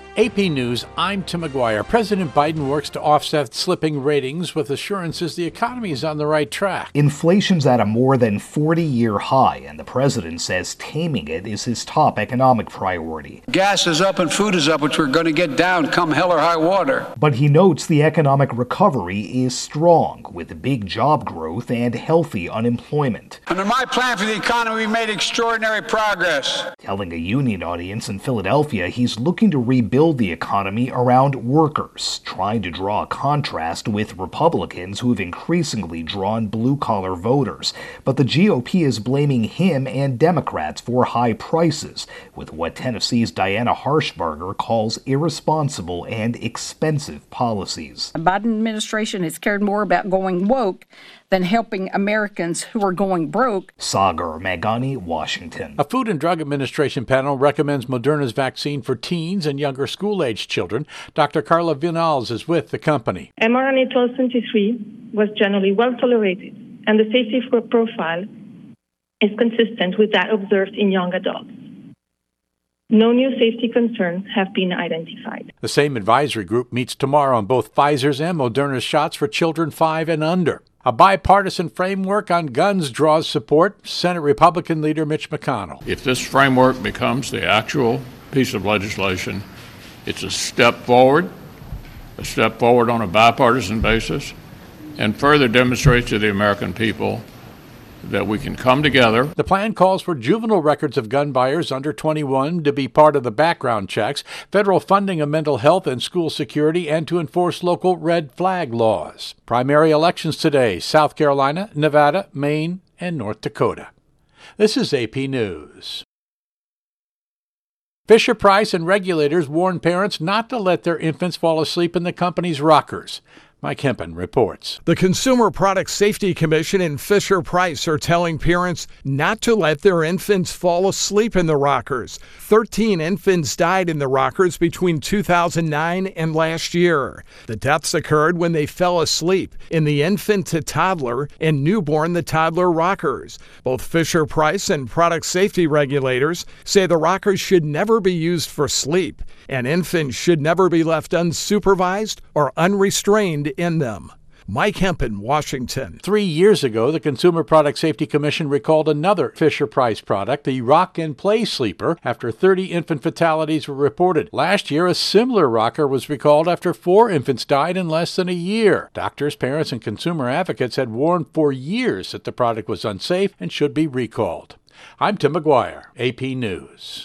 AP News, I'm Tim McGuire. President Biden works to offset slipping ratings with assurances the economy is on the right track. Inflation's at a more than 40-year high, and the president says taming it is his top economic priority. Gas is up and food is up, which we're going to get down come hell or high water. But he notes the economic recovery is strong, with big job growth and healthy unemployment. Under my plan for the economy, we made extraordinary progress. Telling a union audience in Philadelphia he's looking to rebuild the economy around workers, trying to draw a contrast with Republicans who have increasingly drawn blue-collar voters. But the GOP is blaming him and Democrats for high prices, with what Tennessee's Diana Harshbarger calls irresponsible and expensive policies. The Biden administration has cared more about going woke than helping Americans who are going broke. Sagar Meghani, Washington. A Food and Drug Administration panel recommends Moderna's vaccine for teens and younger school-aged children. Dr. Carla Vinals is with the company. mRNA 1273 was generally well tolerated, and the safety profile is consistent with that observed in young adults. No new safety concerns have been identified. The same advisory group meets tomorrow on both Pfizer's and Moderna's shots for children 5 and under. A bipartisan framework on guns draws support. Senate Republican leader Mitch McConnell. If this framework becomes the actual piece of legislation, it's a step forward on a bipartisan basis, and further demonstrates to the American people that we can come together. The plan calls for juvenile records of gun buyers under 21 to be part of the background checks, federal funding of mental health and school security, and to enforce local red flag laws. Primary elections today: South Carolina, Nevada, Maine, and North Dakota. This is AP News. Fisher-Price and regulators warn parents not to let their infants fall asleep in the company's rockers. Mike Hempen reports. The Consumer Product Safety Commission and Fisher-Price are telling parents not to let their infants fall asleep in the rockers. 13 infants died in the rockers between 2009 and last year. The deaths occurred when they fell asleep in the infant to toddler and newborn to toddler rockers. Both Fisher-Price and product safety regulators say the rockers should never be used for sleep, and infants should never be left unsupervised or unrestrained in them. Mike Hempen, Washington. 3 years ago, the Consumer Product Safety Commission recalled another Fisher-Price product, the Rock and Play Sleeper, after 30 infant fatalities were reported. Last year, a similar rocker was recalled after 4 infants died in less than a year. Doctors, parents, and consumer advocates had warned for years that the product was unsafe and should be recalled. I'm Tim McGuire, AP News.